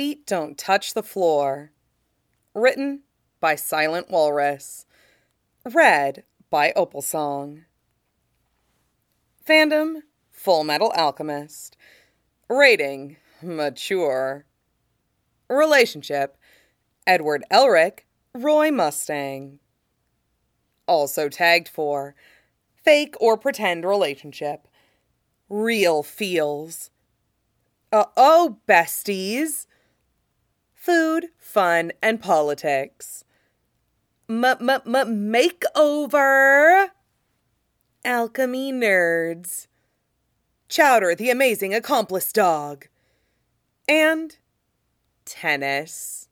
feet don't touch the floor. Written by Silent Walrus. Read by Opal Song. Fandom, Full Metal Alchemist. Rating, mature. Relationship, Edward Elric, Roy Mustang. Also tagged for fake or pretend relationship. Real feels. Uh-oh, besties. Food, fun, and politics. Makeover. Alchemy nerds. Chowder, the amazing accomplice dog. And tennis.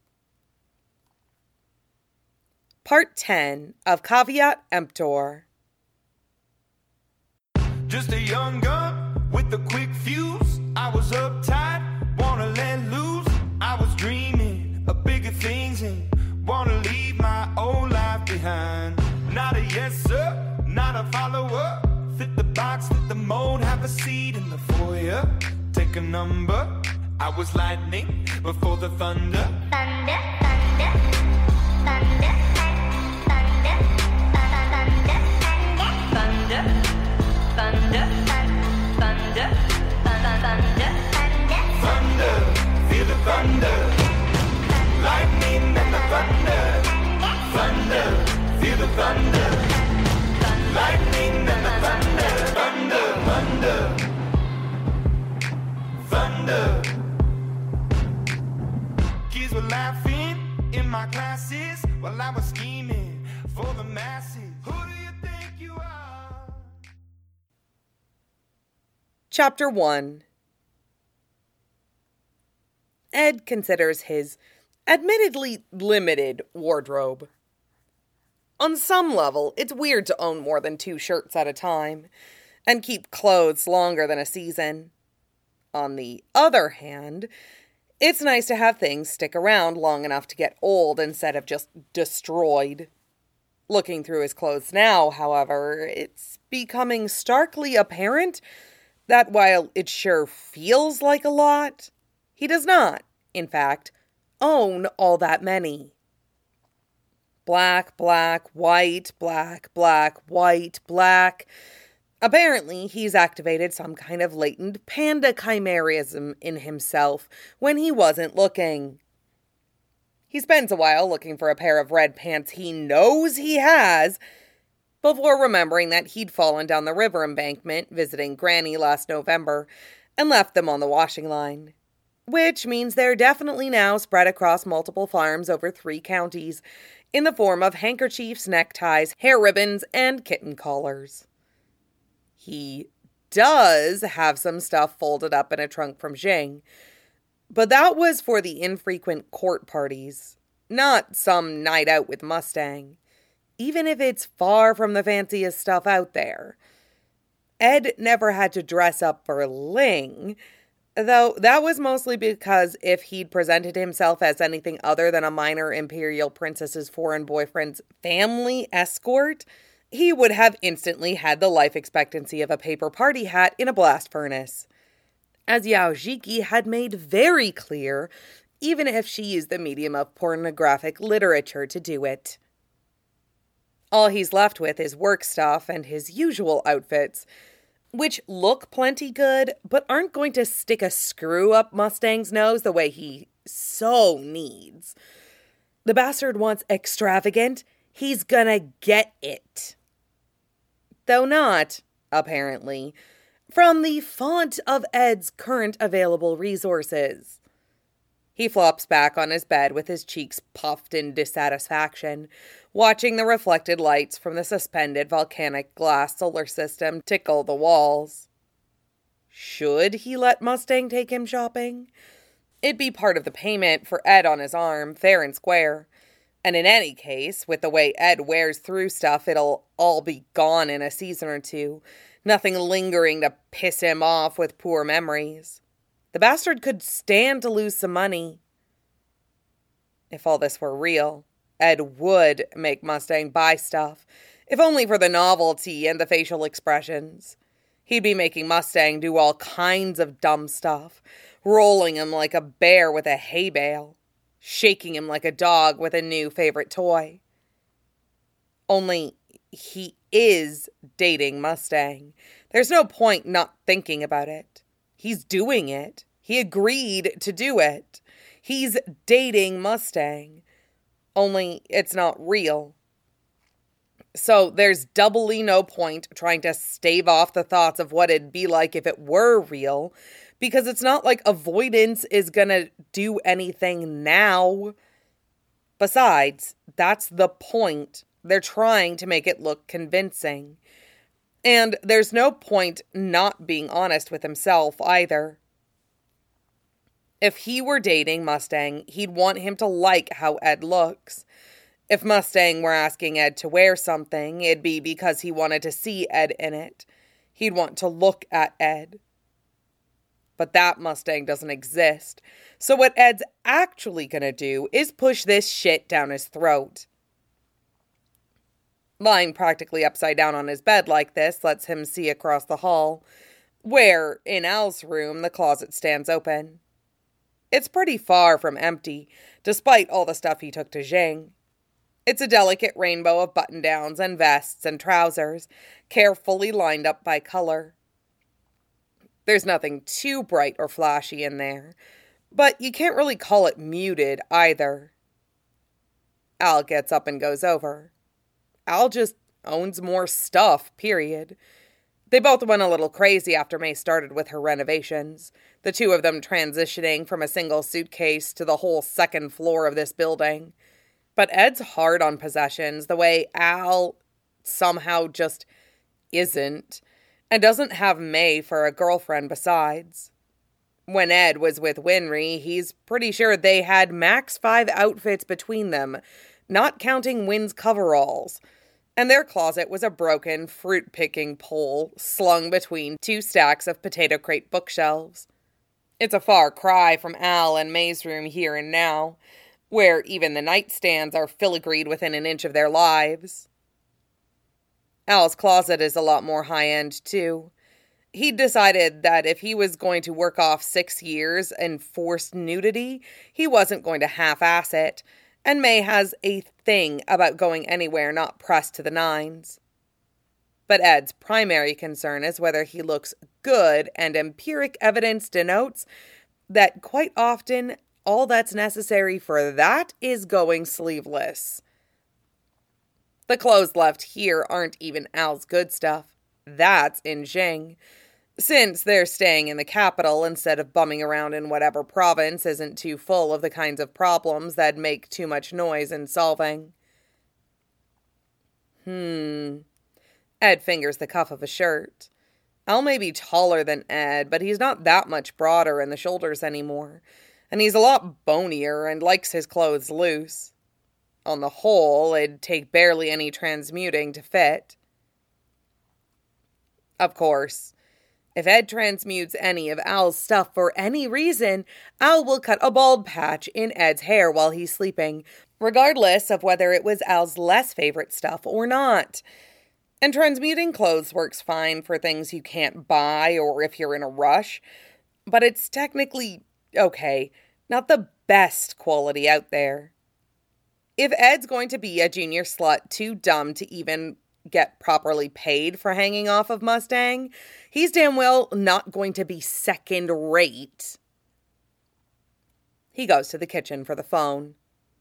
Part 10 of Caveat Emptor. Just a young gun with a quick fuse. I was uptight, wanna let loose. I was dreaming of bigger things and wanna leave my old life behind. Not a yes sir, not a follower. Fit the box, fit the mold, have a seat in the foyer. Take a number. I was lightning before the thunder. Thunder, thunder, thunder, thunder, thunder, thunder, thunder, thunder, Thunder, feel the thunder. Lightning and the thunder. Thunder, feel the thunder. Lightning and the thunder. Thunder, thunder, thunder. Kids were laughing in my classes while I was scheming for the masses. Who do you think you are? Chapter 1. Ed considers his admittedly limited wardrobe. On some level, it's weird to own more than 2 shirts at a time, and keep clothes longer than a season. On the other hand, it's nice to have things stick around long enough to get old instead of just destroyed. Looking through his clothes now, however, it's becoming starkly apparent that while it sure feels like a lot, he does not, in fact, own all that many. Black, black, white, black, black, white, black. Apparently, he's activated some kind of latent panda chimerism in himself when he wasn't looking. He spends a while looking for a pair of red pants he knows he has, before remembering that he'd fallen down the river embankment visiting Granny last November and left them on the washing line. Which means they're definitely now spread across multiple farms over 3 counties in the form of handkerchiefs, neckties, hair ribbons, and kitten collars. He does have some stuff folded up in a trunk from Jing, but that was for the infrequent court parties, not some night out with Mustang, even if it's far from the fanciest stuff out there. Ed never had to dress up for Ling, though that was mostly because if he'd presented himself as anything other than a minor imperial princess's foreign boyfriend's family escort, he would have instantly had the life expectancy of a paper party hat in a blast furnace. As Yao Jiki had made very clear, even if she used the medium of pornographic literature to do it. All he's left with is work stuff and his usual outfits, which look plenty good, but aren't going to stick a screw up Mustang's nose the way he so needs. The bastard wants extravagant, he's gonna get it. Though not, apparently, from the font of Ed's current available resources. He flops back on his bed with his cheeks puffed in dissatisfaction, watching the reflected lights from the suspended volcanic glass solar system tickle the walls. Should he let Mustang take him shopping? It'd be part of the payment for Ed on his arm, fair and square. And in any case, with the way Ed wears through stuff, it'll all be gone in a season or 2. Nothing lingering to piss him off with poor memories. The bastard could stand to lose some money. If all this were real, Ed would make Mustang buy stuff, if only for the novelty and the facial expressions. He'd be making Mustang do all kinds of dumb stuff, rolling him like a bear with a hay bale, shaking him like a dog with a new favorite toy. Only he is dating Mustang. There's no point not thinking about it. He's doing it. He agreed to do it. He's dating Mustang. Only it's not real. So there's doubly no point trying to stave off the thoughts of what it'd be like if it were real, because it's not like avoidance is gonna do anything now. Besides, that's the point. They're trying to make it look convincing. And there's no point not being honest with himself either. If he were dating Mustang, he'd want him to like how Ed looks. If Mustang were asking Ed to wear something, it'd be because he wanted to see Ed in it. He'd want to look at Ed. But that Mustang doesn't exist. So what Ed's actually gonna do is push this shit down his throat. Lying practically upside down on his bed like this lets him see across the hall, where, in Al's room, the closet stands open. It's pretty far from empty, despite all the stuff he took to Jing. It's a delicate rainbow of button-downs and vests and trousers, carefully lined up by color. There's nothing too bright or flashy in there, but you can't really call it muted either. Al gets up and goes over. Al just owns more stuff, period. They both went a little crazy after May started with her renovations, the two of them transitioning from a single suitcase to the whole second floor of this building. But Ed's hard on possessions the way Al somehow just isn't, and doesn't have May for a girlfriend besides. When Ed was with Winry, he's pretty sure they had max 5 outfits between them, not counting Wynn's coveralls. And their closet was a broken fruit-picking pole slung between 2 stacks of potato crate bookshelves. It's a far cry from Al and May's room here and now, where even the nightstands are filigreed within an inch of their lives. Al's closet is a lot more high-end, too. He'd decided that if he was going to work off 6 years in forced nudity, he wasn't going to half-ass it, and May has a thing about going anywhere not pressed to the nines. But Ed's primary concern is whether he looks good, and empiric evidence denotes that quite often all that's necessary for that is going sleeveless. The clothes left here aren't even Al's good stuff. That's in Jing, since they're staying in the capital instead of bumming around in whatever province isn't too full of the kinds of problems that make too much noise in solving. Ed fingers the cuff of a shirt. Al may be taller than Ed, but he's not that much broader in the shoulders anymore, and he's a lot bonier and likes his clothes loose. On the whole, it'd take barely any transmuting to fit. Of course, if Ed transmutes any of Al's stuff for any reason, Al will cut a bald patch in Ed's hair while he's sleeping, regardless of whether it was Al's less favorite stuff or not. And transmuting clothes works fine for things you can't buy or if you're in a rush, but it's technically, okay, not the best quality out there. If Ed's going to be a junior slut too dumb to even get properly paid for hanging off of Mustang, he's damn well not going to be second rate. He goes to the kitchen for the phone.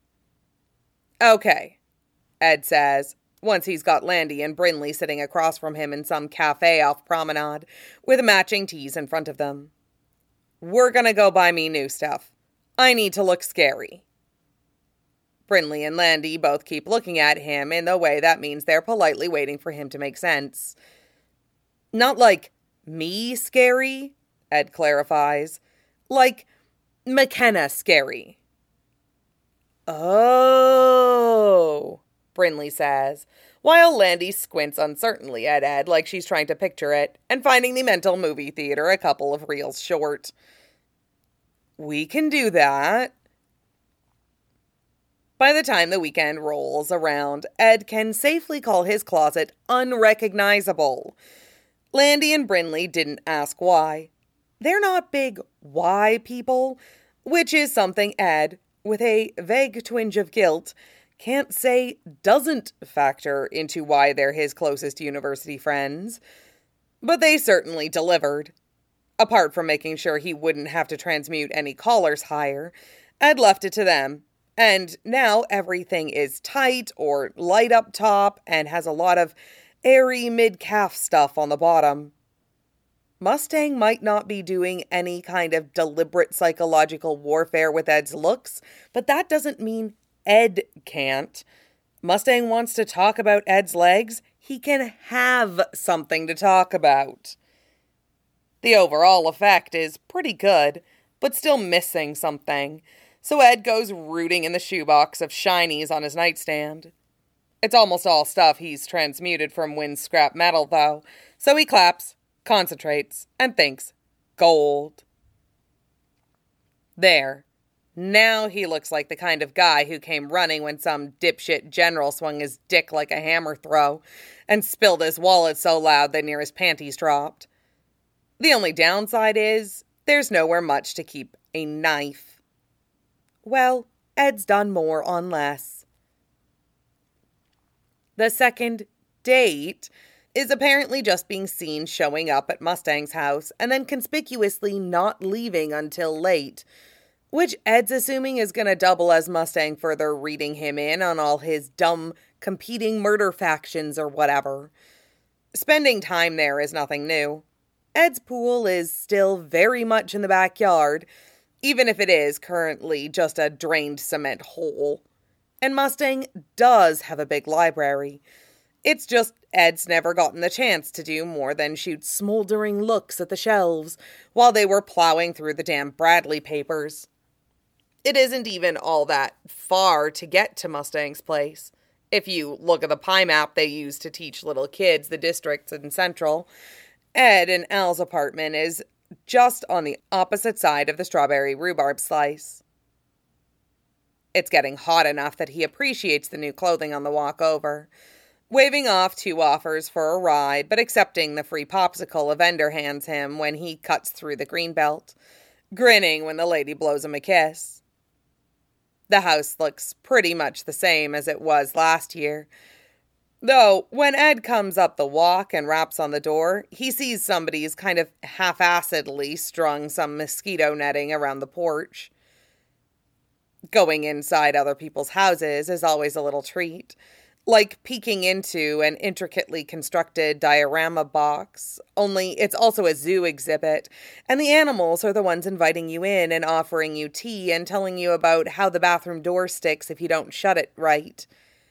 Okay, Ed says, once he's got Landy and Brinley sitting across from him in some cafe off Promenade with matching teas in front of them. We're gonna go buy me new stuff. I need to look scary. Brinley and Landy both keep looking at him in the way that means they're politely waiting for him to make sense. Not like me scary, Ed clarifies. Like McKenna scary. Oh, Brinley says, while Landy squints uncertainly at Ed like she's trying to picture it, and finding the mental movie theater a couple of reels short. We can do that. By the time the weekend rolls around, Ed can safely call his closet unrecognizable. Landy and Brinley didn't ask why. They're not big why people, which is something Ed, with a vague twinge of guilt, can't say doesn't factor into why they're his closest university friends. But they certainly delivered. Apart from making sure he wouldn't have to transmute any callers higher, Ed left it to them. And now everything is tight or light up top and has a lot of airy mid-calf stuff on the bottom. Mustang might not be doing any kind of deliberate psychological warfare with Ed's looks, but that doesn't mean Ed can't. Mustang wants to talk about Ed's legs. He can have something to talk about. The overall effect is pretty good, but still missing something, so Ed goes rooting in the shoebox of shinies on his nightstand. It's almost all stuff he's transmuted from Wynn's scrap metal, though, so he claps, concentrates, and thinks, gold. There. Now he looks like the kind of guy who came running when some dipshit general swung his dick like a hammer throw and spilled his wallet so loud that near his panties dropped. The only downside is there's nowhere much to keep a knife. Well, Ed's done more on less. The second date is apparently just being seen showing up at Mustang's house and then conspicuously not leaving until late, which Ed's assuming is going to double as Mustang further reading him in on all his dumb competing murder factions or whatever. Spending time there is nothing new. Ed's pool is still very much in the backyard, even if it is currently just a drained cement hole. And Mustang does have a big library. It's just Ed's never gotten the chance to do more than shoot smoldering looks at the shelves while they were plowing through the damn Bradley papers. It isn't even all that far to get to Mustang's place. If you look at the pie map they use to teach little kids the districts in Central, Ed and Al's apartment is just on the opposite side of the strawberry rhubarb slice. It's getting hot enough that he appreciates the new clothing on the walk over, waving off 2 offers for a ride, but accepting the free popsicle a vendor hands him when he cuts through the greenbelt, grinning when the lady blows him a kiss. The house looks pretty much the same as it was last year, though when Ed comes up the walk and raps on the door, he sees somebody's kind of half-assedly strung some mosquito netting around the porch. Going inside other people's houses is always a little treat, like peeking into an intricately constructed diorama box, only it's also a zoo exhibit, and the animals are the ones inviting you in and offering you tea and telling you about how the bathroom door sticks if you don't shut it right.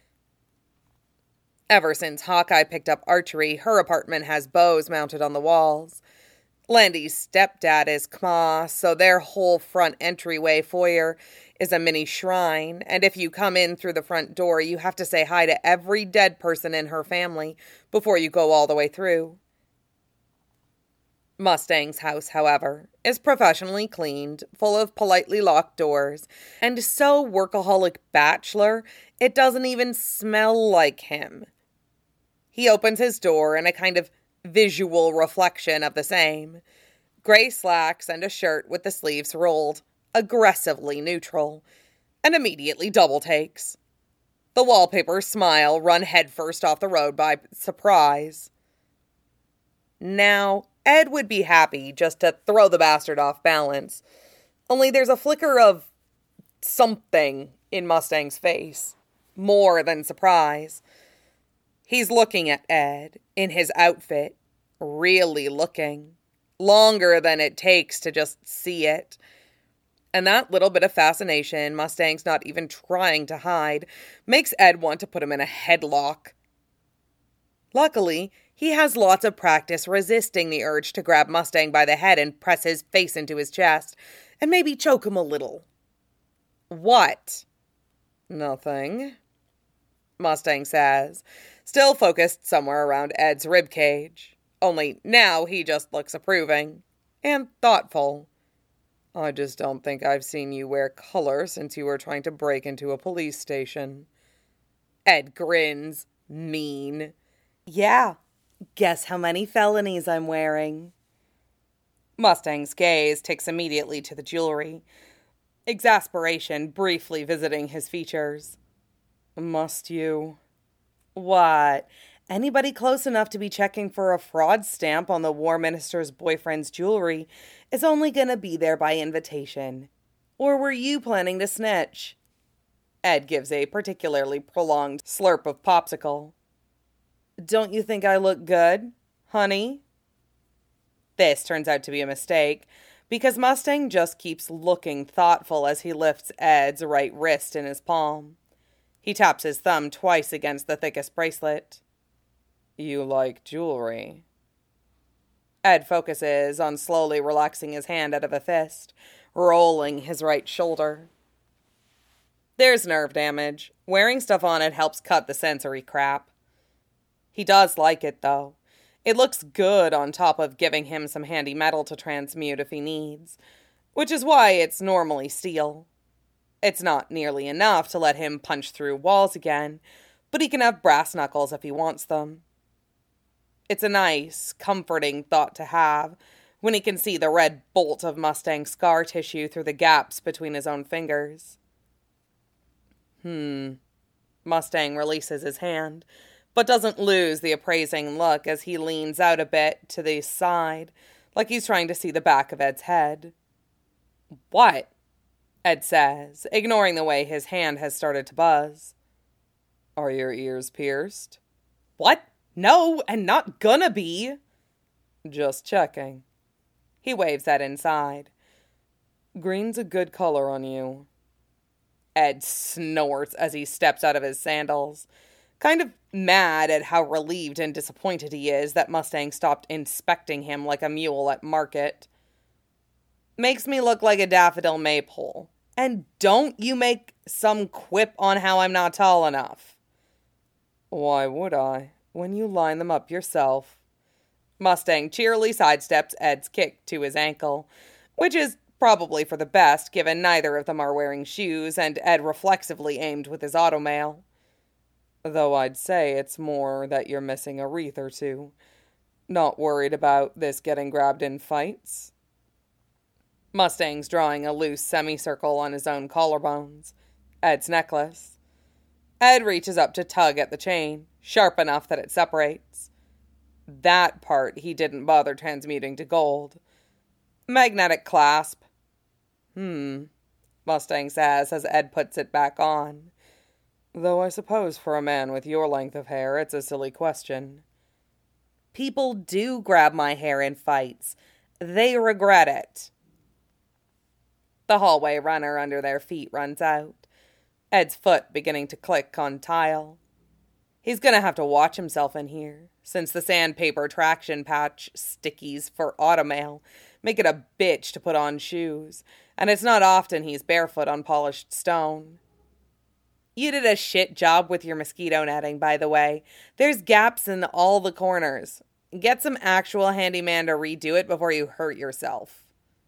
Ever since Hawkeye picked up archery, her apartment has bows mounted on the walls. Landy's stepdad is Kma, so their whole front entryway foyer is a mini shrine, and if you come in through the front door, you have to say hi to every dead person in her family before you go all the way through. Mustang's house, however, is professionally cleaned, full of politely locked doors, and so workaholic bachelor, it doesn't even smell like him. He opens his door in a kind of visual reflection of the same. Gray slacks and a shirt with the sleeves rolled, aggressively neutral, and immediately double takes. The wallpaper smile run headfirst off the road by surprise. Now, Ed would be happy just to throw the bastard off balance, only there's a flicker of something in Mustang's face, more than surprise. He's looking at Ed, in his outfit, really looking, longer than it takes to just see it. And that little bit of fascination Mustang's not even trying to hide makes Ed want to put him in a headlock. Luckily, he has lots of practice resisting the urge to grab Mustang by the head and press his face into his chest, and maybe choke him a little. What? Nothing, Mustang says, still focused somewhere around Ed's ribcage. Only now he just looks approving and thoughtful. I just don't think I've seen you wear color since you were trying to break into a police station. Ed grins, mean. Yeah, guess how many felonies I'm wearing. Mustang's gaze takes immediately to the jewelry, exasperation briefly visiting his features. Must you? What? Anybody close enough to be checking for a fraud stamp on the war minister's boyfriend's jewelry is only gonna be there by invitation. Or were you planning to snitch? Ed gives a particularly prolonged slurp of popsicle. Don't you think I look good, honey? This turns out to be a mistake, because Mustang just keeps looking thoughtful as he lifts Ed's right wrist in his palm. He taps his thumb twice against the thickest bracelet. You like jewelry? Ed focuses on slowly relaxing his hand out of a fist, rolling his right shoulder. There's nerve damage. Wearing stuff on it helps cut the sensory crap. He does like it, though. It looks good on top of giving him some handy metal to transmute if he needs, which is why it's normally steel. It's not nearly enough to let him punch through walls again, but he can have brass knuckles if he wants them. It's a nice, comforting thought to have when he can see the red bolt of Mustang scar tissue through the gaps between his own fingers. Mustang releases his hand, but doesn't lose the appraising look as he leans out a bit to the side, like he's trying to see the back of Ed's head. What? Ed says, ignoring the way his hand has started to buzz. Are your ears pierced? What? No, and not gonna be. Just checking. He waves Ed inside. Green's a good color on you. Ed snorts as he steps out of his sandals, kind of mad at how relieved and disappointed he is that Mustang stopped inspecting him like a mule at market. Makes me look like a daffodil maypole. And don't you make some quip on how I'm not tall enough. Why would I, when you line them up yourself? Mustang cheerily sidesteps Ed's kick to his ankle, which is probably for the best given neither of them are wearing shoes and Ed reflexively aimed with his automail. Though I'd say it's more that you're missing a wreath or two. Not worried about this getting grabbed in fights? Mustang's drawing a loose semicircle on his own collarbones. Ed's necklace. Ed reaches up to tug at the chain, sharp enough that it separates. That part he didn't bother transmuting to gold. Magnetic clasp. Mustang says as Ed puts it back on. Though I suppose for a man with your length of hair, it's a silly question. People do grab my hair in fights. They regret it. The hallway runner under their feet runs out, Ed's foot beginning to click on tile. He's gonna have to watch himself in here, since the sandpaper traction patch stickies for automail make it a bitch to put on shoes, and it's not often he's barefoot on polished stone. You did a shit job with your mosquito netting, by the way. There's gaps in all the corners. Get some actual handyman to redo it before you hurt yourself.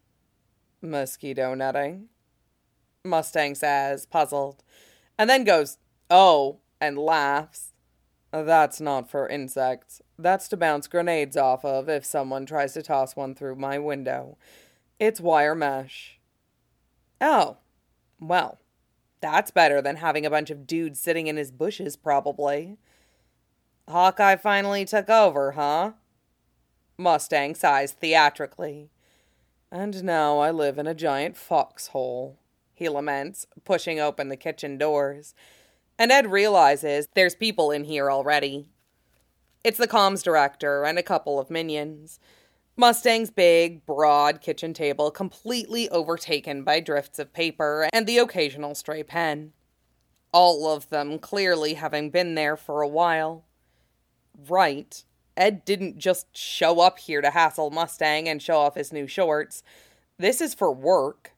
Mosquito netting? Mustang says, puzzled, and then goes, oh, and laughs. That's not for insects. That's to bounce grenades off of if someone tries to toss one through my window. It's wire mesh. Oh, well, that's better than having a bunch of dudes sitting in his bushes, probably. Hawkeye finally took over, huh? Mustang sighs theatrically. And now I live in a giant foxhole, he laments, pushing open the kitchen doors. And Ed realizes there's people in here already. It's the comms director and a couple of minions. Mustang's big, broad kitchen table completely overtaken by drifts of paper and the occasional stray pen. All of them clearly having been there for a while. Right. Ed didn't just show up here to hassle Mustang and show off his new shorts. This is for work.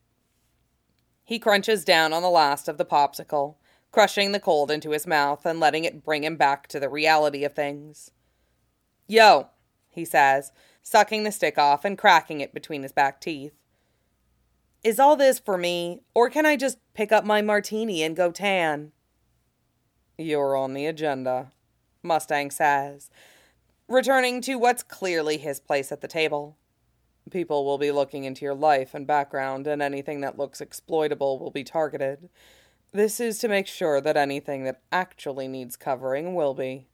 He crunches down on the last of the popsicle, crushing the cold into his mouth and letting it bring him back to the reality of things. Yo, he says, sucking the stick off and cracking it between his back teeth. Is all this for me, or can I just pick up my martini and go tan? You're on the agenda, Mustang says, returning to what's clearly his place at the table. People will be looking into your life and background, and anything that looks exploitable will be targeted. This is to make sure that anything that actually needs covering will be.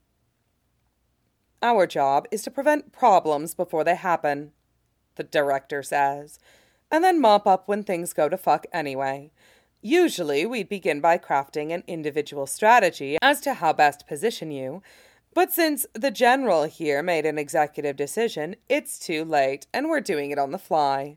Our job is to prevent problems before they happen, the director says, and then mop up when things go to fuck anyway. Usually, we'd begin by crafting an individual strategy as to how best position you, but since the general here made an executive decision, it's too late, and we're doing it on the fly.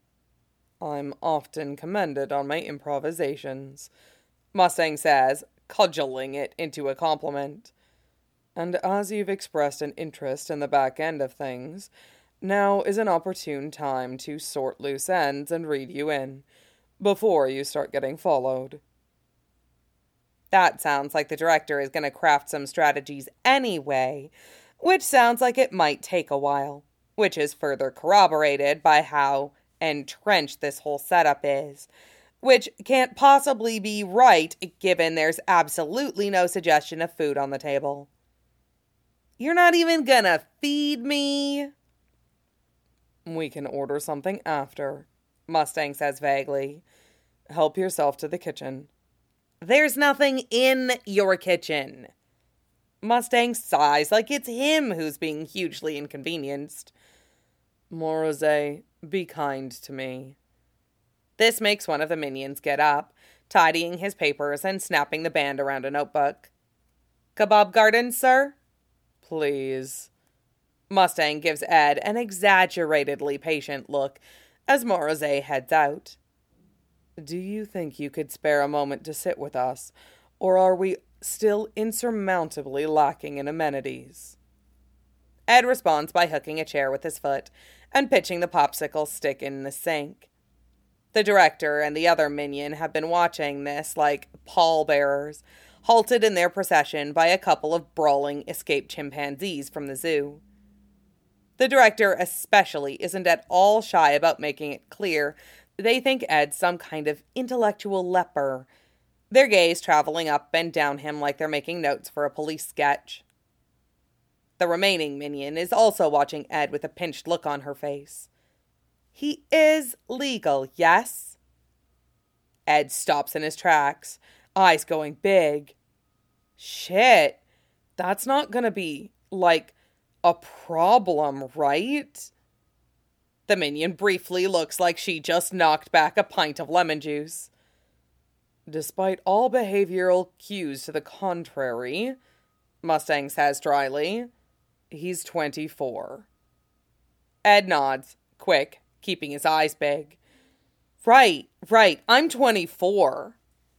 I'm often commended on my improvisations, Mustang says, cudgeling it into a compliment. And as you've expressed an interest in the back end of things, now is an opportune time to sort loose ends and read you in, before you start getting followed. That sounds like the director is going to craft some strategies anyway, which sounds like it might take a while, which is further corroborated by how entrenched this whole setup is, which can't possibly be right given there's absolutely no suggestion of food on the table. You're not even gonna feed me? We can order something after, Mustang says vaguely. Help yourself to the kitchen. There's nothing in your kitchen. Mustang sighs like it's him who's being hugely inconvenienced. Morozé, be kind to me. This makes one of the minions get up, tidying his papers and snapping the band around a notebook. Kebab garden, sir? Please. Mustang gives Ed an exaggeratedly patient look as Morozé heads out. Do you think you could spare a moment to sit with us, or are we still insurmountably lacking in amenities? Ed responds by hooking a chair with his foot and pitching the popsicle stick in the sink. The director and the other minion have been watching this like pallbearers, halted in their procession by a couple of brawling escaped chimpanzees from the zoo. The director especially isn't at all shy about making it clear they think Ed's some kind of intellectual leper, their gaze traveling up and down him like they're making notes for a police sketch. The remaining minion is also watching Ed with a pinched look on her face. He is legal, yes? Ed stops in his tracks, eyes going big. Shit, that's not gonna be, like, a problem, right? The minion briefly looks like she just knocked back a pint of lemon juice. Despite all behavioral cues to the contrary, Mustang says dryly, he's 24. Ed nods, quick, keeping his eyes big. Right, I'm 24.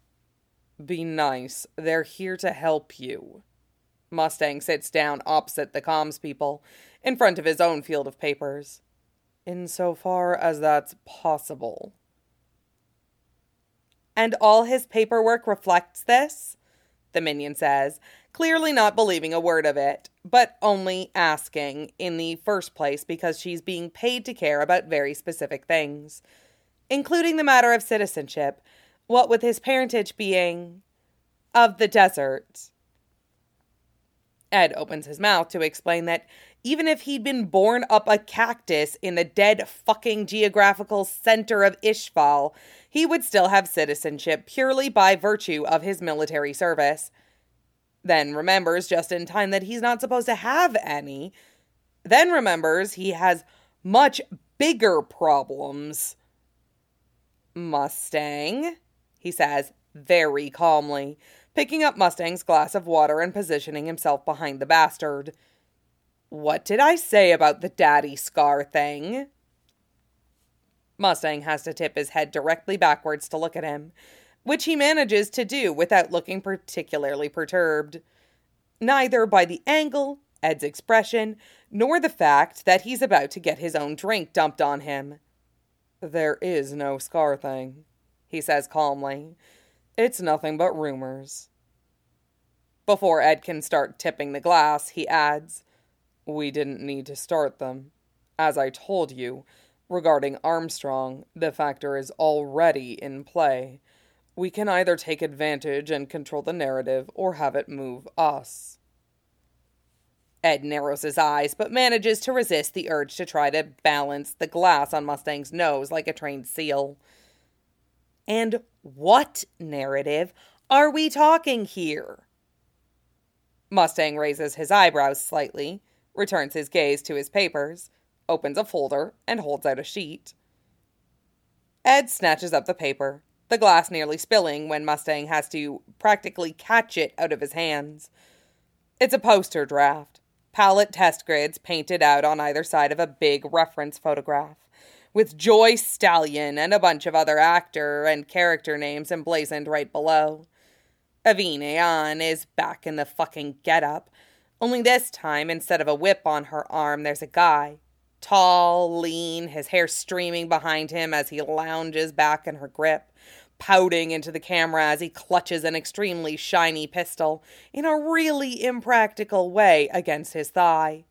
Be nice, they're here to help you. Mustang sits down opposite the comms people, in front of his own field of papers. Insofar as that's possible. And all his paperwork reflects this? The minion says, clearly not believing a word of it, but only asking in the first place because she's being paid to care about very specific things, including the matter of citizenship, what with his parentage being of the desert. Ed opens his mouth to explain that even if he'd been born up a cactus in the dead fucking geographical center of Ishval, he would still have citizenship purely by virtue of his military service. Then remembers just in time that he's not supposed to have any. Then remembers he has much bigger problems. Mustang, he says very calmly, picking up Mustang's glass of water and positioning himself behind the bastard. What did I say about the daddy scar thing? Mustang has to tip his head directly backwards to look at him, which he manages to do without looking particularly perturbed. Neither by the angle, Ed's expression, nor the fact that he's about to get his own drink dumped on him. There is no scar thing, he says calmly. It's nothing but rumors. Before Ed can start tipping the glass, he adds, we didn't need to start them. As I told you, regarding Armstrong, the factor is already in play. We can either take advantage and control the narrative or have it move us. Ed narrows his eyes, but manages to resist the urge to try to balance the glass on Mustang's nose like a trained seal. And what narrative are we talking here? Mustang raises his eyebrows slightly, returns his gaze to his papers, opens a folder, and holds out a sheet. Ed snatches up the paper, the glass nearly spilling when Mustang has to practically catch it out of his hands. It's a poster draft. Palette test grids painted out on either side of a big reference photograph, with Joy Stallion and a bunch of other actor and character names emblazoned right below. Aveen Ayan is back in the fucking getup, only this time, instead of a whip on her arm, there's a guy. Tall, lean, his hair streaming behind him as he lounges back in her grip, pouting into the camera as he clutches an extremely shiny pistol in a really impractical way against his thigh.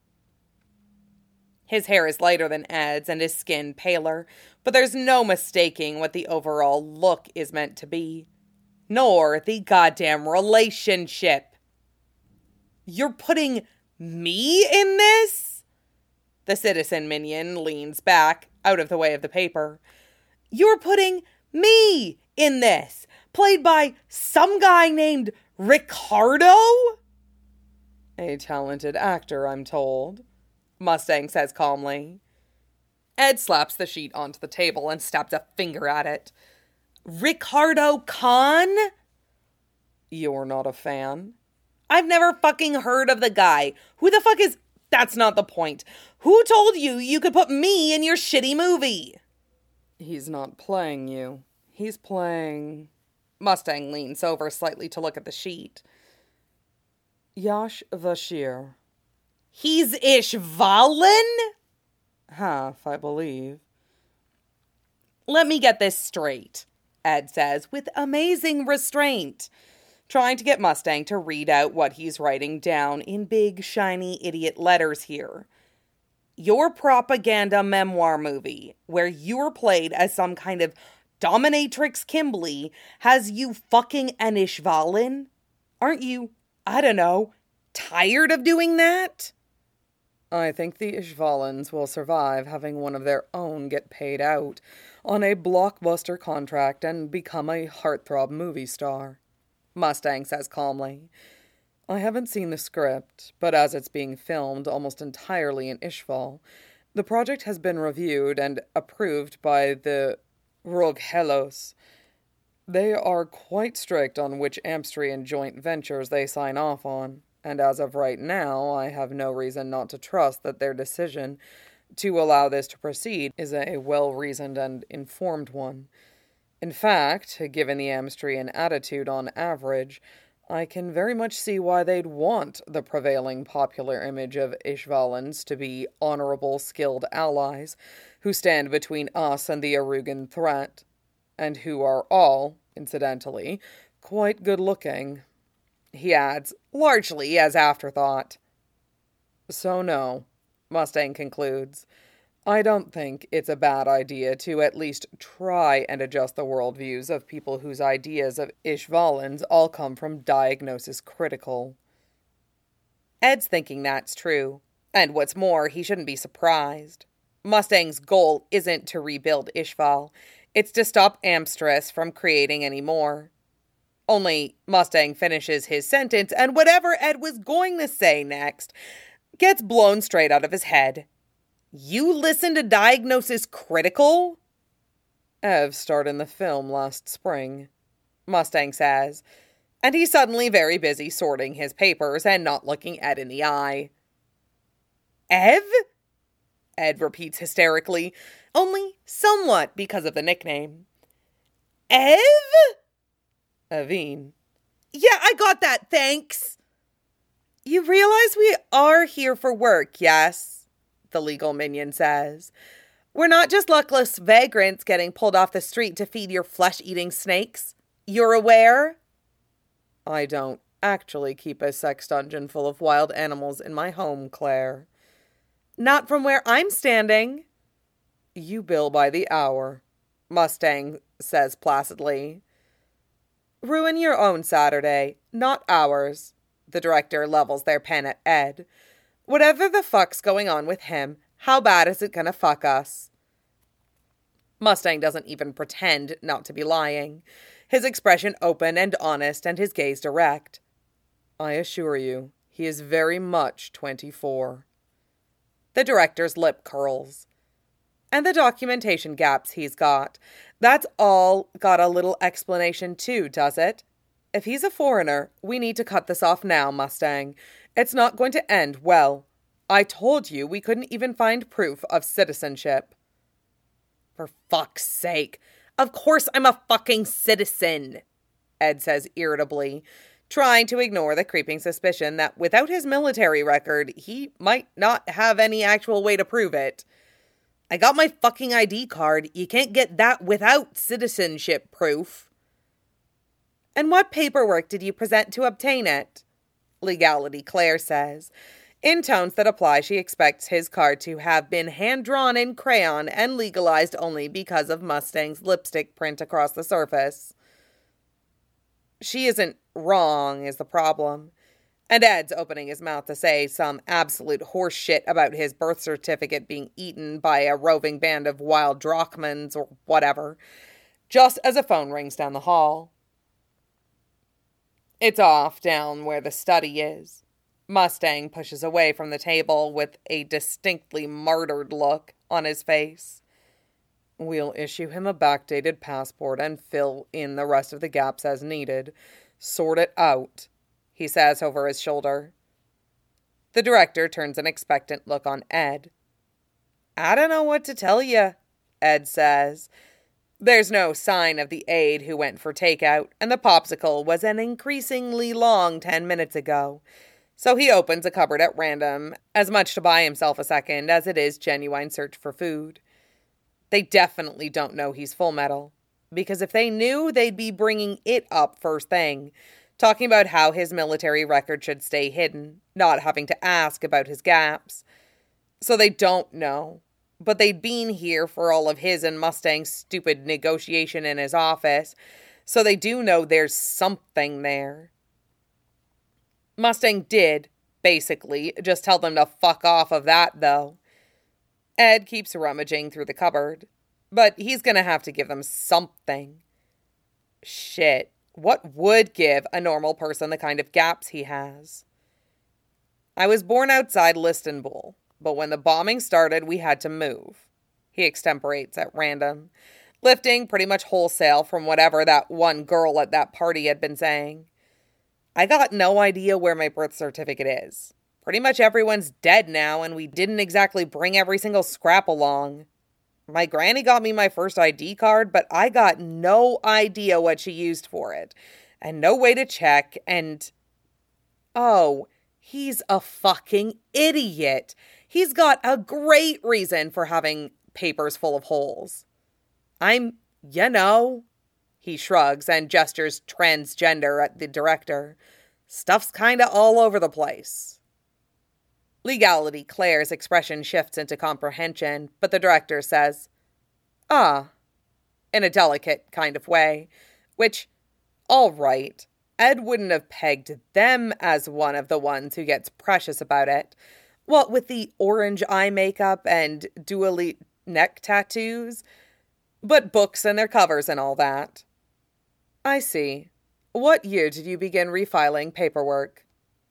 His hair is lighter than Ed's and his skin paler, but there's no mistaking what the overall look is meant to be. Nor the goddamn relationship. You're putting me in this? The citizen minion leans back, out of the way of the paper. You're putting me in this, played by some guy named Ricardo? A talented actor, I'm told, Mustang says calmly. Ed slaps the sheet onto the table and stabs a finger at it. Ricardo Khan? You're not a fan? I've never fucking heard of the guy. Who the fuck is... That's not the point. Who told you you could put me in your shitty movie? He's not playing you. He's playing... Mustang leans over slightly to look at the sheet. Yash Vashir. He's Ishvalan? Half, I believe. Let me get this straight, Ed says with amazing restraint, trying to get Mustang to read out what he's writing down in big, shiny idiot letters here. Your propaganda memoir movie, where you're played as some kind of dominatrix Kimberly, has you fucking an Ishvalan? Aren't you, I don't know, tired of doing that? I think the Ishvalans will survive having one of their own get paid out on a blockbuster contract and become a heartthrob movie star, Mustang says calmly. I haven't seen the script, but as it's being filmed almost entirely in Ishval, the project has been reviewed and approved by the Roghelos. They are quite strict on which Amstrian joint ventures they sign off on, and as of right now, I have no reason not to trust that their decision to allow this to proceed is a well-reasoned and informed one. In fact, given the Amstrian attitude on average, I can very much see why they'd want the prevailing popular image of Ishvalans to be honorable, skilled allies who stand between us and the Arugan threat, and who are all, incidentally, quite good-looking. He adds, largely as afterthought. So no, Mustang concludes, I don't think it's a bad idea to at least try and adjust the worldviews of people whose ideas of Ishvalans all come from Diagnosis Critical. Ed's thinking that's true, and what's more, he shouldn't be surprised. Mustang's goal isn't to rebuild Ishval, it's to stop Amstress from creating any more. Only Mustang finishes his sentence, and whatever Ed was going to say next gets blown straight out of his head. You listen to Diagnosis Critical? Ev starred in the film last spring, Mustang says, and he's suddenly very busy sorting his papers and not looking Ed in the eye. Ev? Ed repeats hysterically, only somewhat because of the nickname. Ev? Aveen. Yeah, I got that, thanks. You realize we are here for work, yes? The legal minion says. We're not just luckless vagrants getting pulled off the street to feed your flesh-eating snakes. You're aware? I don't actually keep a sex dungeon full of wild animals in my home, Claire. Not from where I'm standing. You bill by the hour, Mustang says placidly. Ruin your own Saturday, not ours, The director levels their pen at Ed. Whatever the fuck's going on with him, how bad is it gonna fuck us? Mustang doesn't even pretend not to be lying. His expression open and honest and his gaze direct. I assure you, he is very much 24. The director's lip curls. And the documentation gaps he's got. That's all got a little explanation too, does it? If he's a foreigner, we need to cut this off now, Mustang. It's not going to end well. I told you we couldn't even find proof of citizenship. For fuck's sake. Of course I'm a fucking citizen, Ed says irritably, trying to ignore the creeping suspicion that without his military record, he might not have any actual way to prove it. I got my fucking ID card. You can't get that without citizenship proof. And what paperwork did you present to obtain it? Legality, Claire says. In tones that imply she expects his card to have been hand-drawn in crayon and legalized only because of Mustang's lipstick print across the surface. She isn't wrong is the problem. And Ed's opening his mouth to say some absolute horse shit about his birth certificate being eaten by a roving band of wild drachmans or whatever, just as a phone rings down the hall. It's off down where the study is. Mustang pushes away from the table with a distinctly martyred look on his face. We'll issue him a backdated passport and fill in the rest of the gaps as needed. Sort it out, he says over his shoulder. The director turns an expectant look on Ed. I don't know what to tell you, Ed says. There's no sign of the aide who went for takeout, and the popsicle was an increasingly long 10 minutes ago. So he opens a cupboard at random, as much to buy himself a second as it is genuine search for food. They definitely don't know he's Full Metal, because if they knew, they'd be bringing it up first thing, talking about how his military record should stay hidden, not having to ask about his gaps. So they don't know, but they'd been here for all of his and Mustang's stupid negotiation in his office, so they do know there's something there. Mustang did, basically, just tell them to fuck off of that, though. Ed keeps rummaging through the cupboard, but he's gonna have to give them something. Shit, what would give a normal person the kind of gaps he has? I was born outside Listenbull, but when the bombing started, we had to move. He extemperates at random, lifting pretty much wholesale from whatever that one girl at that party had been saying. I got no idea where my birth certificate is. Pretty much everyone's dead now, and we didn't exactly bring every single scrap along. My granny got me my first ID card, but I got no idea what she used for it, and no way to check, and... Oh, he's a fucking idiot. He's got a great reason for having papers full of holes. He shrugs and gestures transgender at the director. Stuff's kinda all over the place. Legality, Claire's expression shifts into comprehension, but the director says, in a delicate kind of way, which, all right, Ed wouldn't have pegged them as one of the ones who gets precious about it. What with the orange eye makeup and dually neck tattoos, but books and their covers and all that. I see. What year did you begin refiling paperwork?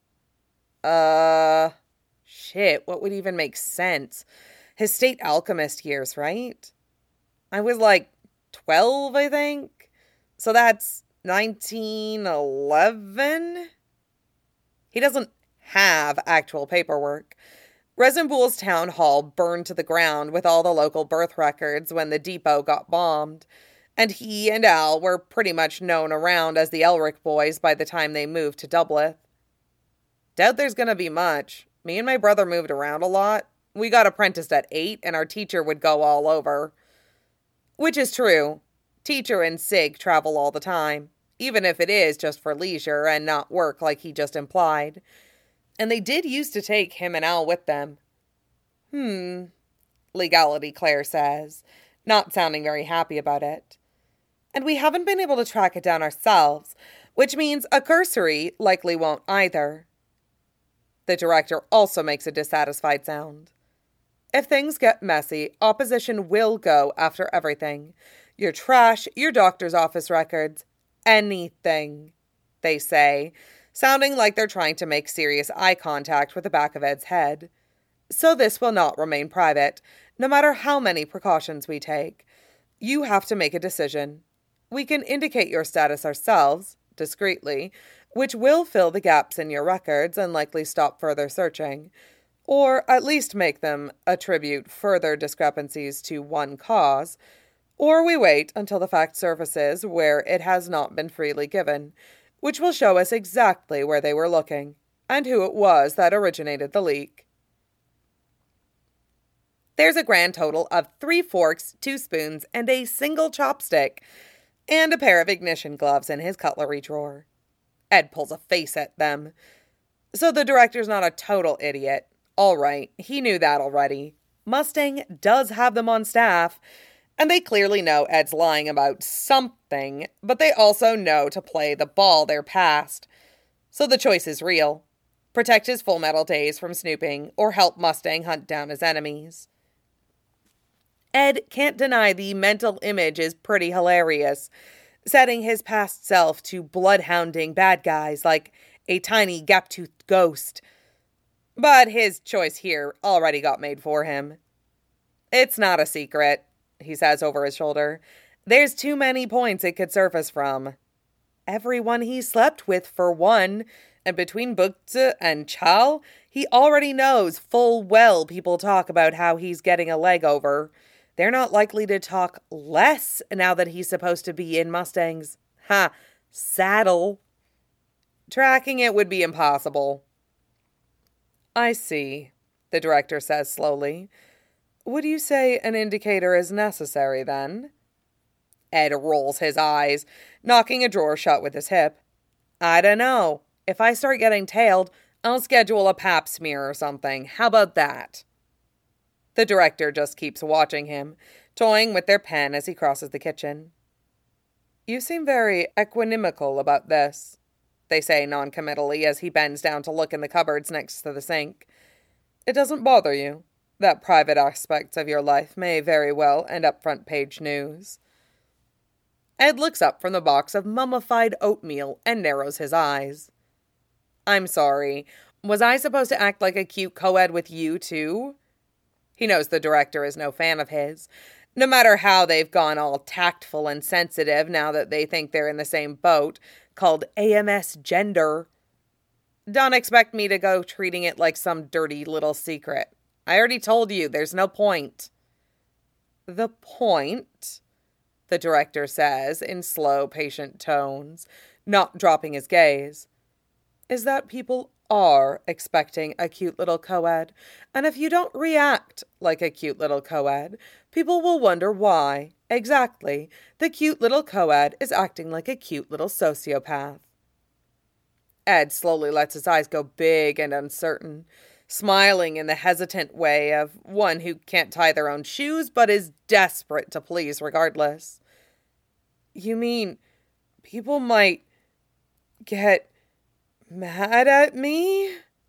Shit, what would even make sense? His state alchemist years, right? I was like 12, I think. So that's 1911? He doesn't have actual paperwork. Resenbull's town hall burned to the ground with all the local birth records when the depot got bombed, and he and Al were pretty much known around as the Elric boys by the time they moved to Dublin. Doubt there's gonna be much. Me and my brother moved around a lot. We got apprenticed at 8, and our teacher would go all over. Which is true. Teacher and Sig travel all the time, even if it is just for leisure and not work like he just implied. And they did used to take him and Al with them. Legality, Claire says, not sounding very happy about it. And we haven't been able to track it down ourselves, which means a cursory likely won't either. The director also makes a dissatisfied sound. If things get messy, opposition will go after everything. Your trash, your doctor's office records, anything, they say, sounding like they're trying to make serious eye contact with the back of Ed's head. So this will not remain private, no matter how many precautions we take. You have to make a decision. We can indicate your status ourselves, discreetly, which will fill the gaps in your records and likely stop further searching, or at least make them attribute further discrepancies to one cause, or we wait until the fact surfaces where it has not been freely given, which will show us exactly where they were looking, and who it was that originated the leak. There's a grand total of 3 forks, 2 spoons, and a single chopstick, and a pair of ignition gloves in his cutlery drawer. Ed pulls a face at them. So the director's not a total idiot. All right, he knew that already. Mustang does have them on staff, and they clearly know Ed's lying about something, but they also know to play the ball they're passed. So the choice is real. Protect his Full Metal days from snooping, or help Mustang hunt down his enemies. Ed can't deny the mental image is pretty hilarious, setting his past self to bloodhounding bad guys like a tiny gap-toothed ghost. But his choice here already got made for him. It's not a secret, he says over his shoulder. There's too many points it could surface from. Everyone he slept with, for one, and between Bukta and Chal, he already knows full well people talk about how he's getting a leg over. They're not likely to talk less now that he's supposed to be in Mustang's, saddle. Tracking it would be impossible. I see, the director says slowly. Would you say an indicator is necessary, then? Ed rolls his eyes, knocking a drawer shut with his hip. I don't know. If I start getting tailed, I'll schedule a pap smear or something. How about that? The director just keeps watching him, toying with their pen as he crosses the kitchen. You seem very equanimical about this, they say noncommittally as he bends down to look in the cupboards next to the sink. It doesn't bother you that private aspects of your life may very well end up front-page news. Ed looks up from the box of mummified oatmeal and narrows his eyes. I'm sorry. Was I supposed to act like a cute co-ed with you, too? He knows the director is no fan of his, no matter how they've gone all tactful and sensitive now that they think they're in the same boat, called AMS gender. Don't expect me to go treating it like some dirty little secret. I already told you, there's no point. The point, the director says in slow, patient tones, not dropping his gaze, is that people are expecting a cute little co-ed, and if you don't react like a cute little co-ed, people will wonder why, exactly, the cute little co-ed is acting like a cute little sociopath. Ed slowly lets his eyes go big and uncertain, smiling in the hesitant way of one who can't tie their own shoes but is desperate to please regardless. You mean people might get mad at me?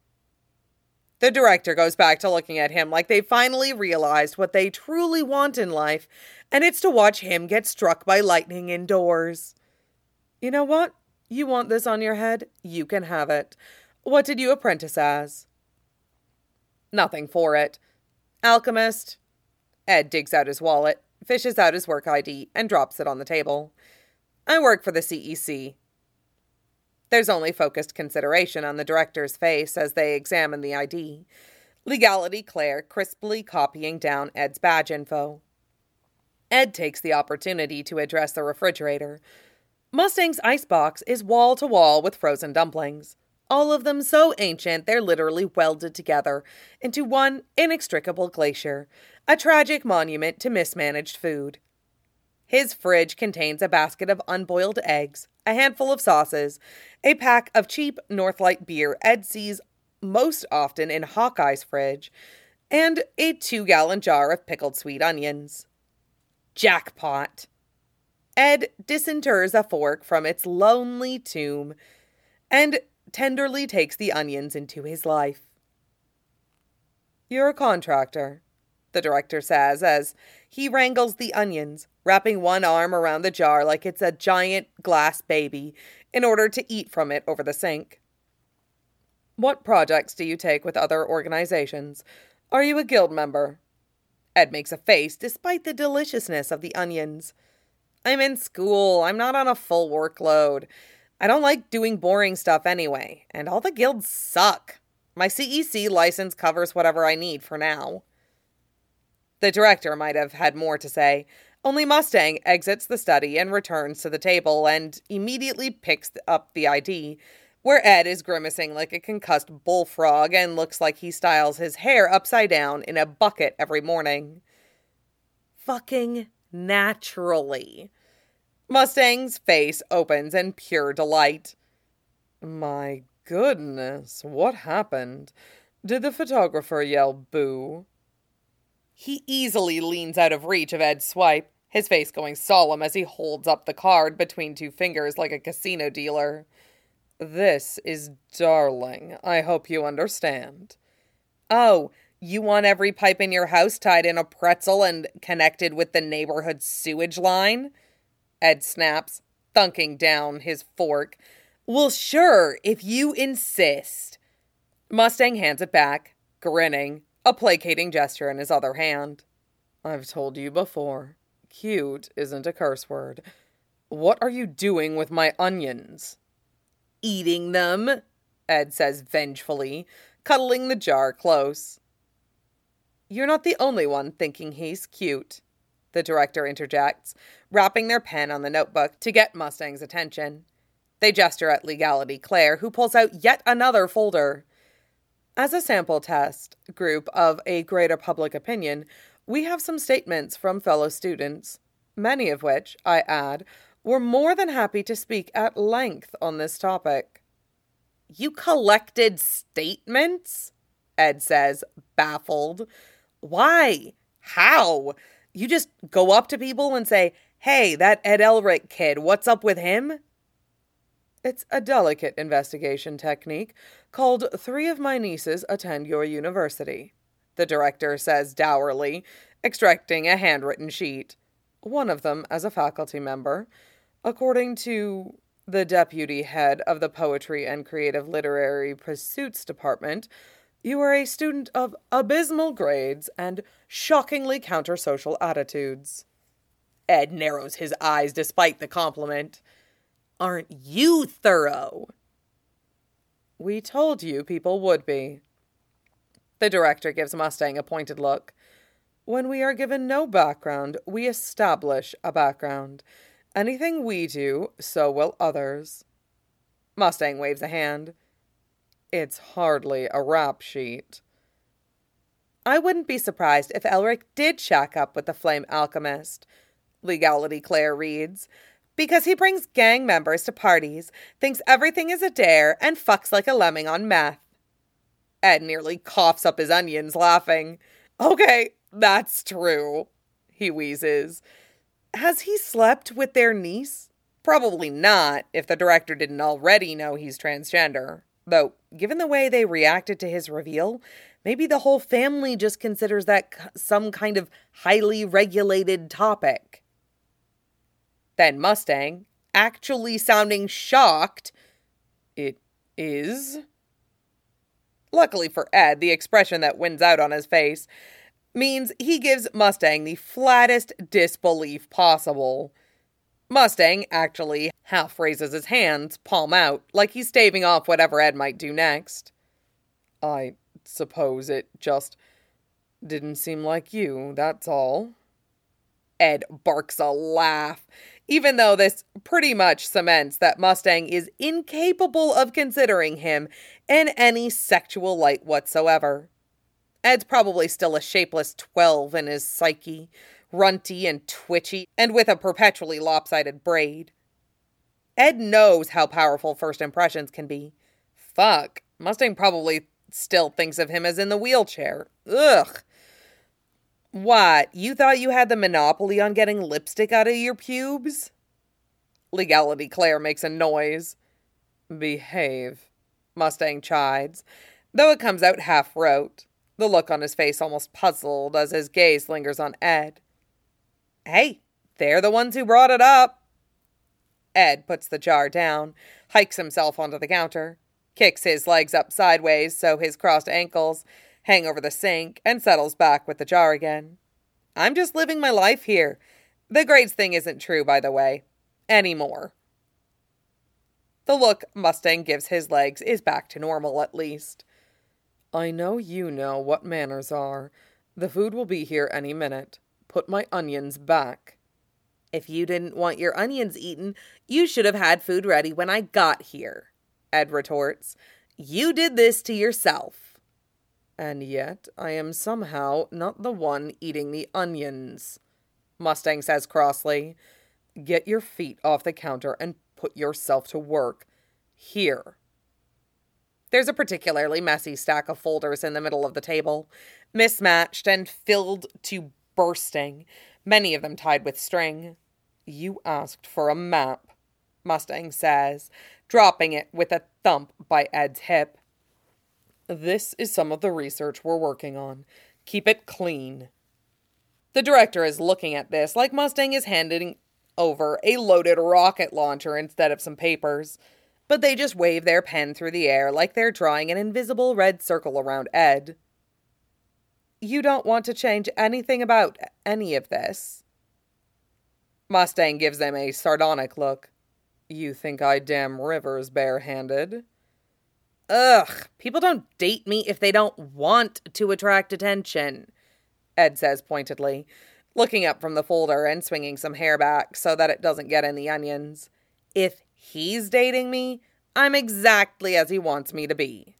The director goes back to looking at him like they finally realized what they truly want in life, and it's to watch him get struck by lightning indoors. You know what? You want this on your head? You can have it. What did you apprentice as? Nothing for it. Alchemist. Ed digs out his wallet, fishes out his work ID, and drops it on the table. I work for the CEC. There's only focused consideration on the director's face as they examine the ID. Legality Claire crisply copying down Ed's badge info. Ed takes the opportunity to address the refrigerator. Mustang's icebox is wall-to-wall with frozen dumplings. All of them so ancient they're literally welded together into one inextricable glacier, a tragic monument to mismanaged food. His fridge contains a basket of unboiled eggs, a handful of sauces, a pack of cheap Northlight beer Ed sees most often in Hawkeye's fridge, and a 2-gallon jar of pickled sweet onions. Jackpot! Ed disinters a fork from its lonely tomb and tenderly takes the onions into his life. "You're a contractor," the director says as he wrangles the onions, wrapping one arm around the jar like it's a giant glass baby in order to eat from it over the sink. "What projects do you take with other organizations? Are you a guild member?" Ed makes a face despite the deliciousness of the onions. "I'm in school. I'm not on a full workload. I don't like doing boring stuff anyway, and all the guilds suck. My CEC license covers whatever I need for now." The director might have had more to say, only Mustang exits the study and returns to the table and immediately picks up the ID, where Ed is grimacing like a concussed bullfrog and looks like he styles his hair upside down in a bucket every morning. Fucking naturally. Mustang's face opens in pure delight. "My goodness, what happened? Did the photographer yell boo?" He easily leans out of reach of Ed's swipe, his face going solemn as he holds up the card between two fingers like a casino dealer. "This is darling. I hope you understand." "Oh, you want every pipe in your house tied in a pretzel and connected with the neighborhood sewage line?" Ed snaps, thunking down his fork. "Well, sure, if you insist." Mustang hands it back, grinning, a placating gesture in his other hand. "I've told you before, cute isn't a curse word. What are you doing with my onions?" "Eating them," Ed says vengefully, cuddling the jar close. "You're not the only one thinking he's cute," the director interjects, wrapping their pen on the notebook to get Mustang's attention. They gesture at Legality Claire, who pulls out yet another folder. As a sample test group of a greater public opinion, we have some statements from fellow students, many of which, I add, were more than happy to speak at length on this topic. "You collected statements?" Ed says, baffled. "Why? How? You just go up to people and say, 'Hey, that Ed Elric kid, what's up with him?'" "It's a delicate investigation technique called 3 of my nieces attend your university," the director says dourly, extracting a handwritten sheet. "One of them as a faculty member. According to the deputy head of the Poetry and Creative Literary Pursuits Department, you are a student of abysmal grades and shockingly counter-social attitudes." Ed narrows his eyes despite the compliment. "Aren't you thorough?" "We told you people would be." The director gives Mustang a pointed look. "When we are given no background, we establish a background. Anything we do, so will others." Mustang waves a hand. "It's hardly a rap sheet." "I wouldn't be surprised if Elric did shack up with the Flame Alchemist," Legality Claire reads, "because he brings gang members to parties, thinks everything is a dare, and fucks like a lemming on meth." Ed nearly coughs up his onions, laughing. "Okay, that's true," he wheezes. "Has he slept with their niece?" Probably not, if the director didn't already know he's transgender. Though, given the way they reacted to his reveal, maybe the whole family just considers that some kind of highly regulated topic. Then Mustang, actually sounding shocked, "It is?" Luckily for Ed, the expression that wins out on his face means he gives Mustang the flattest disbelief possible. Mustang actually half raises his hands, palm out, like he's staving off whatever Ed might do next. "I suppose it just didn't seem like you, that's all." Ed barks a laugh, even though this pretty much cements that Mustang is incapable of considering him in any sexual light whatsoever. Ed's probably still a shapeless 12 in his psyche, runty and twitchy, and with a perpetually lopsided braid. Ed knows how powerful first impressions can be. Fuck, Mustang probably still thinks of him as in the wheelchair. Ugh. "What, you thought you had the monopoly on getting lipstick out of your pubes?" Legality Claire makes a noise. "Behave." Mustang chides, though it comes out half-wrote, the look on his face almost puzzled as his gaze lingers on Ed. Hey, they're the ones who brought it up. Ed puts the jar down, hikes himself onto the counter, kicks his legs up sideways so his crossed ankles hang over the sink, and settles back with the jar again. I'm just living my life here. The grades thing isn't true, by the way. Anymore. The look Mustang gives his legs is back to normal, at least. I know you know what manners are. The food will be here any minute. Put my onions back. If you didn't want your onions eaten, you should have had food ready when I got here, Ed retorts. You did this to yourself. And yet I am somehow not the one eating the onions, Mustang says crossly. Get your feet off the counter and put yourself to work. Here. There's a particularly messy stack of folders in the middle of the table, mismatched and filled to bursting, many of them tied with string. You asked for a map, Mustang says, dropping it with a thump by Ed's hip. This is some of the research we're working on. Keep it clean. The director is looking at this like Mustang is handing over a loaded rocket launcher instead of some papers, but they just wave their pen through the air like they're drawing an invisible red circle around Ed. You don't want to change anything about any of this? Mustang gives them a sardonic look. You think I dam rivers barehanded? Ugh, people don't date me if they don't want to attract attention, Ed says pointedly, looking up from the folder and swinging some hair back so that it doesn't get in the onions. If he's dating me, I'm exactly as he wants me to be.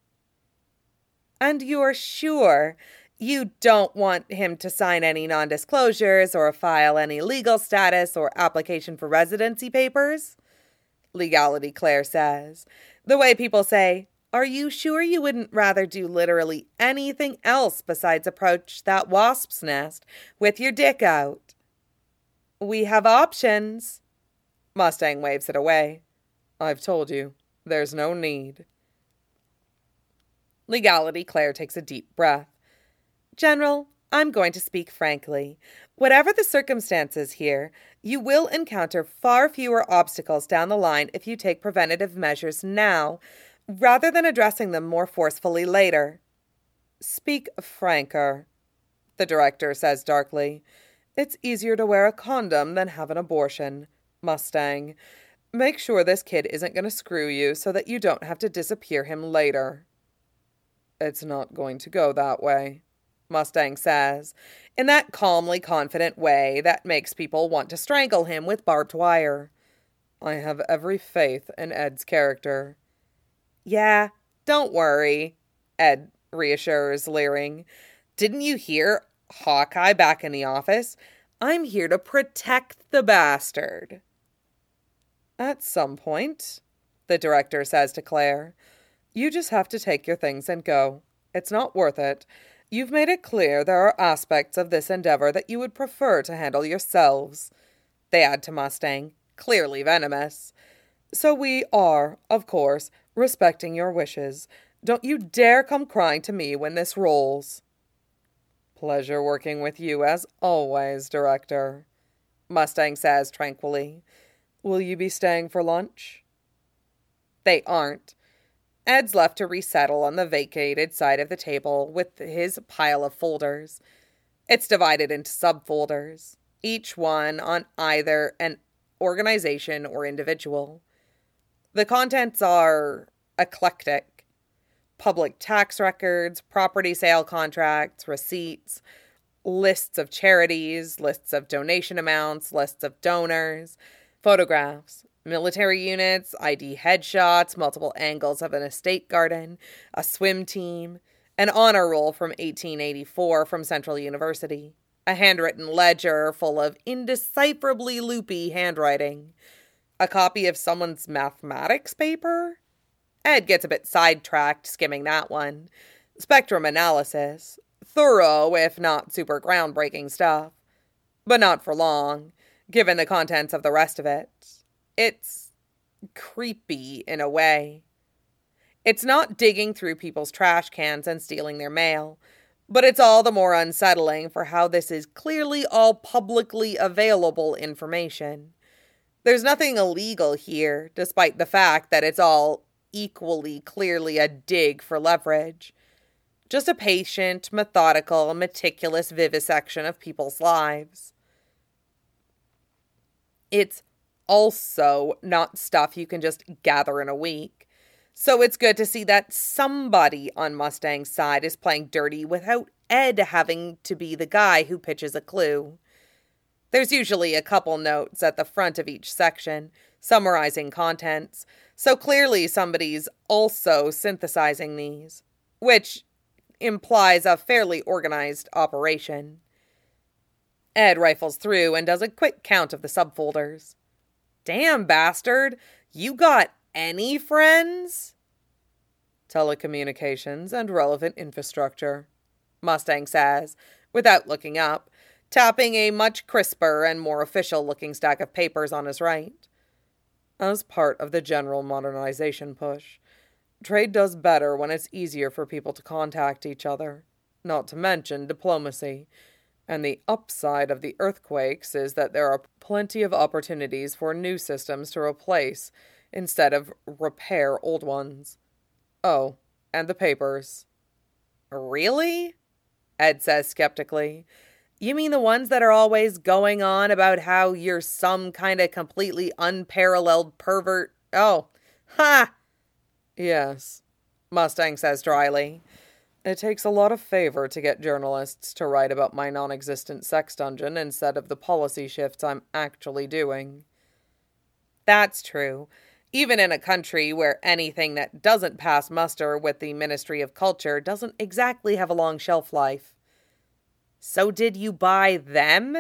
And you're sure you don't want him to sign any non-disclosures or file any legal status or application for residency papers? Legality Claire says, the way people say, are you sure you wouldn't rather do literally anything else besides approach that wasp's nest with your dick out? We have options. Mustang waves it away. I've told you, there's no need. Legality Claire takes a deep breath. General, I'm going to speak frankly. Whatever the circumstances here, you will encounter far fewer obstacles down the line if you take preventative measures now, rather than addressing them more forcefully later. Speak franker, the director says darkly. It's easier to wear a condom than have an abortion, Mustang. Make sure this kid isn't going to screw you so that you don't have to disappear him later. It's not going to go that way, Mustang says, in that calmly confident way that makes people want to strangle him with barbed wire. I have every faith in Ed's character. Yeah, don't worry, Ed reassures, leering. Didn't you hear Hawkeye back in the office? I'm here to protect the bastard. At some point, the director says to Claire, you just have to take your things and go. It's not worth it. You've made it clear there are aspects of this endeavor that you would prefer to handle yourselves. They add to Mustang, clearly venomous. So we are, of course, respecting your wishes. Don't you dare come crying to me when this rolls. Pleasure working with you as always, Director, Mustang says tranquilly. Will you be staying for lunch? They aren't. Ed's left to resettle on the vacated side of the table with his pile of folders. It's divided into subfolders, each one on either an organization or individual. The contents are eclectic. Public tax records, property sale contracts, receipts, lists of charities, lists of donation amounts, lists of donors, photographs, military units, ID headshots, multiple angles of an estate garden, a swim team, an honor roll from 1884 from Central University, a handwritten ledger full of indecipherably loopy handwriting, a copy of someone's mathematics paper? Ed gets a bit sidetracked skimming that one. Spectrum analysis. Thorough, if not super groundbreaking stuff. But not for long, given the contents of the rest of it. It's creepy in a way. It's not digging through people's trash cans and stealing their mail, but it's all the more unsettling for how this is clearly all publicly available information. There's nothing illegal here, despite the fact that it's all equally clearly a dig for leverage. Just a patient, methodical, meticulous vivisection of people's lives. It's also not stuff you can just gather in a week. So it's good to see that somebody on Mustang's side is playing dirty without Ed having to be the guy who pitches a clue. There's usually a couple notes at the front of each section, summarizing contents, so clearly somebody's also synthesizing these, which implies a fairly organized operation. Ed rifles through and does a quick count of the subfolders. Damn, bastard, you got any friends? Telecommunications and relevant infrastructure, Mustang says, without looking up, tapping a much crisper and more official-looking stack of papers on his right. As part of the general modernization push, trade does better when it's easier for people to contact each other, not to mention diplomacy. And the upside of the earthquakes is that there are plenty of opportunities for new systems to replace instead of repair old ones. Oh, and the papers. Really? Ed says skeptically. You mean the ones that are always going on about how you're some kind of completely unparalleled pervert? Oh, ha! Yes, Mustang says dryly. It takes a lot of favor to get journalists to write about my non-existent sex dungeon instead of the policy shifts I'm actually doing. That's true. Even in a country where anything that doesn't pass muster with the Ministry of Culture doesn't exactly have a long shelf life. So did you buy them?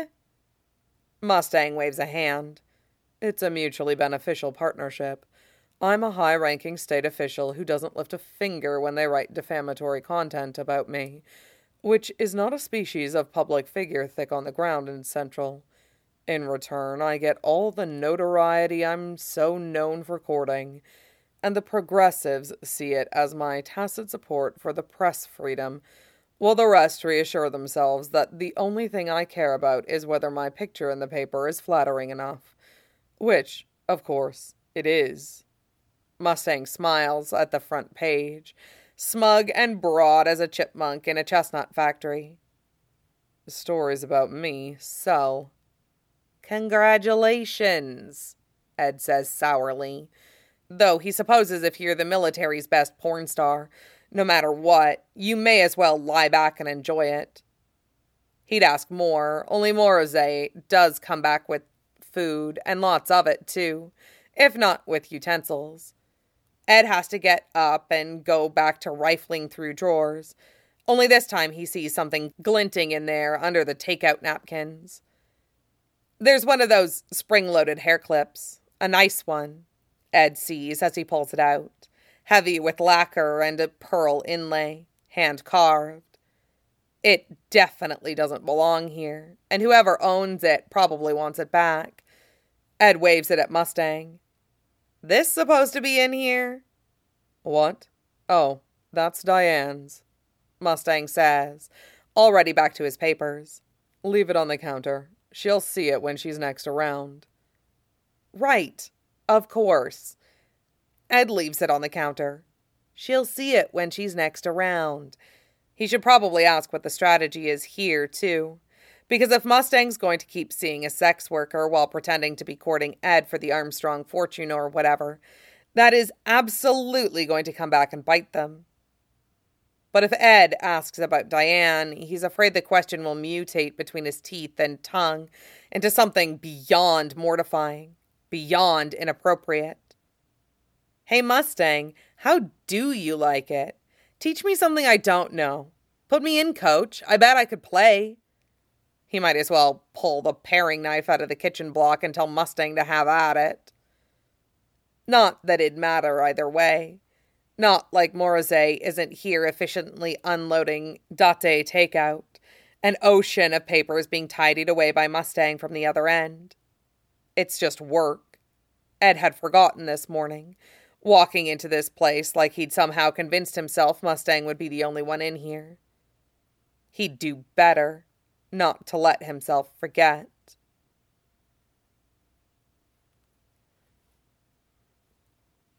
Mustang waves a hand. It's a mutually beneficial partnership. I'm a high-ranking state official who doesn't lift a finger when they write defamatory content about me, which is not a species of public figure thick on the ground in Central. In return, I get all the notoriety I'm so known for courting, and the progressives see it as my tacit support for the press freedom, while the rest reassure themselves that the only thing I care about is whether my picture in the paper is flattering enough. Which, of course, it is. Mustang smiles at the front page, smug and broad as a chipmunk in a chestnut factory. The stories about me sell. Congratulations, Ed says sourly, though he supposes if you're the military's best porn star, no matter what, you may as well lie back and enjoy it. He'd ask more, only Morrissey does come back with food, and lots of it, too, if not with utensils. Ed has to get up and go back to rifling through drawers, only this time he sees something glinting in there under the takeout napkins. There's one of those spring-loaded hair clips, a nice one, Ed sees as he pulls it out, heavy with lacquer and a pearl inlay, hand-carved. It definitely doesn't belong here, and whoever owns it probably wants it back. Ed waves it at Mustang. This supposed to be in here? What? Oh, that's Diane's, Mustang says, already back to his papers. Leave it on the counter. She'll see it when she's next around. Right, of course. Ed leaves it on the counter. She'll see it when she's next around. He should probably ask what the strategy is here, too. Because if Mustang's going to keep seeing a sex worker while pretending to be courting Ed for the Armstrong fortune or whatever, that is absolutely going to come back and bite them. But if Ed asks about Diane, he's afraid the question will mutate between his teeth and tongue into something beyond mortifying, beyond inappropriate. Hey, Mustang, how do you like it? Teach me something I don't know. Put me in, coach. I bet I could play. He might as well pull the paring knife out of the kitchen block and tell Mustang to have at it. Not that it'd matter either way. Not like Morrissey isn't here efficiently unloading Date takeout, an ocean of papers being tidied away by Mustang from the other end. It's just work. Ed had forgotten this morning. walking into this place like he'd somehow convinced himself Mustang would be the only one in here. He'd do better not to let himself forget.